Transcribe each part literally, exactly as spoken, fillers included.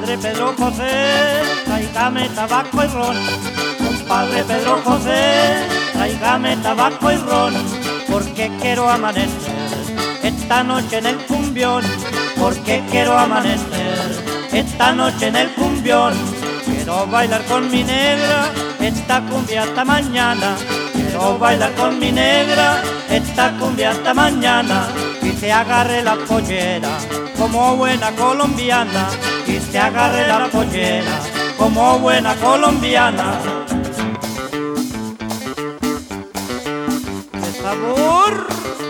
Compadre Pedro José, tráigame tabaco y ron. Compadre Pedro José, tráigame tabaco y ron, porque quiero amanecer esta noche en el cumbión, porque quiero amanecer esta noche en el cumbión. Quiero bailar con mi negra esta cumbia hasta mañana, quiero bailar con mi negra esta cumbia hasta mañana. Y se agarre la pollera como buena colombiana, y se agarre la pollera como buena colombiana. ¡Qué sabor!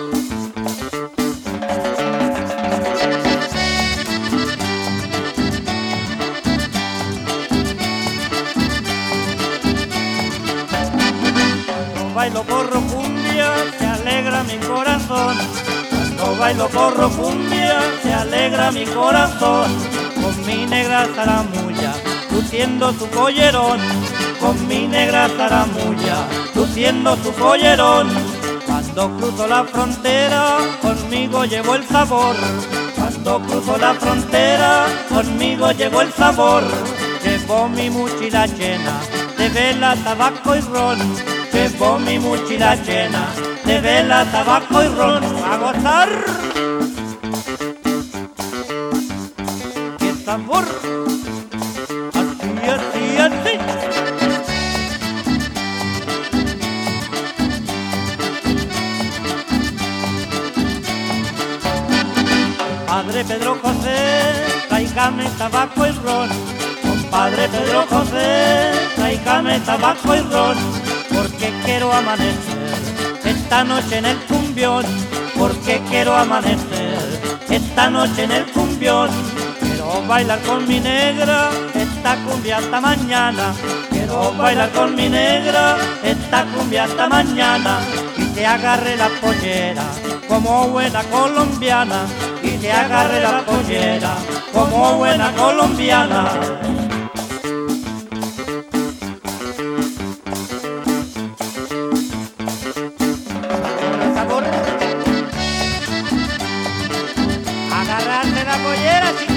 Cuando bailo porro cumbia se alegra mi corazón, cuando bailo porro cumbia se alegra mi corazón. Con mi negra zaramulla, luciendo su collerón, con mi negra zaramulla, luciendo su collerón. Cuando cruzo la frontera, conmigo llevo el sabor, cuando cruzo la frontera, conmigo llevo el sabor. Llevo mi mochila llena de vela, tabaco y ron, llevo mi mochila llena de vela, tabaco y ron. ¡A gozar! ¡Qué sabor! Así, así, así. Padre Pedro José, tráigame tabaco y ron. Compadre Pedro José, tráigame tabaco y ron, porque quiero amanecer esta noche en el cumbión, porque quiero amanecer esta noche en el cumbión. Quiero bailar con mi negra esta cumbia hasta mañana, quiero bailar con mi negra esta cumbia hasta mañana. Y se agarre la pollera como buena colombiana, y se agarre la pollera como buena colombiana. Agarrarse la pollera.